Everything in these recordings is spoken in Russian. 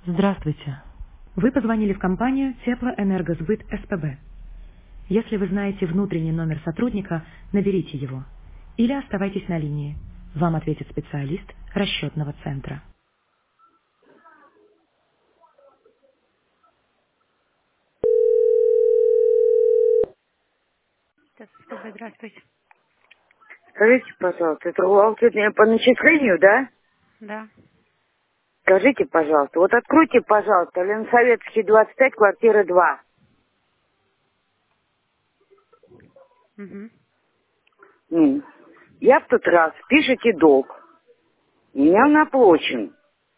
Здравствуйте. Вы позвонили в компанию Теплоэнергосбыт СПБ. Если вы знаете внутренний номер сотрудника, наберите его. Или оставайтесь на линии. Вам ответит специалист расчетного центра. СПБ, здравствуйте. Скажите, пожалуйста, это бухгалтерия по начислению, да? Да. Скажите, пожалуйста, вот откройте, пожалуйста, Ленсоветский 25, квартира 2. Угу. Я в тот раз, пишите долг. У меня он оплачен.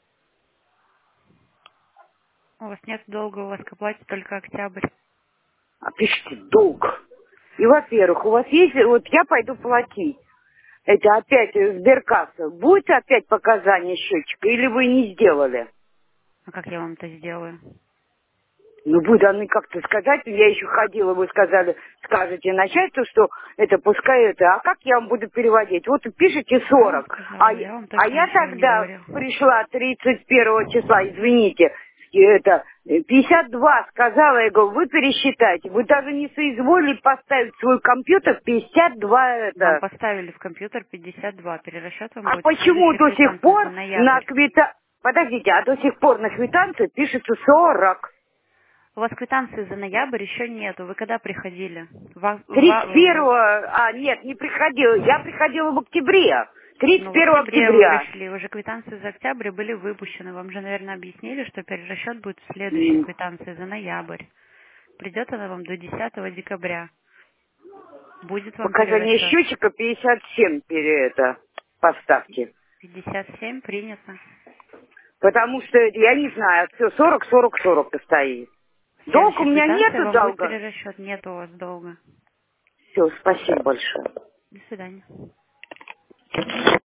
У вас нет долга, у вас к оплате только октябрь. А пишите долг. И, во-первых, у вас есть, вот я пойду платить. Это опять сберкасса. Будет опять показание счетчика или вы не сделали? А как я вам это сделаю? Ну, вы должны как-то сказать, я еще ходила, вы сказали, скажете начальству, что это пускай это, а как я вам буду переводить? Вот пишите Я вам 40, сказала, я вам а точно я ничего не тогда говорила. пришла 31 числа, извините, и это, 52 сказала, я говорю, вы пересчитайте, вы даже не соизволили поставить свой компьютер 52 Вам это. поставили в компьютер 52. Перерасчет вам А будет в почему следующей до сих квитанции за пор на ноябрь. подождите, а до сих пор на квитанции пишется 40? У вас квитанции за ноябрь еще нету. Вы когда приходили? 31-го, нет, не приходила. Я приходила в октябре. Ну, в 31 октябре вы октября. пришли, уже квитанции за октябрь были выпущены. Вам же, наверное, объяснили, что перерасчет будет в следующей М, квитанции за ноябрь. Придет она вам до 10 декабря. Будет вам Показания перерасчет. счетчика 57 это поставьте. 57 принято. Потому что, я не знаю, все 40, 40, 40 и стоит. В Долг у следующей меня квитанции нету вам будет долга. перерасчет. Нет у вас долга. Все, спасибо большое. До свидания.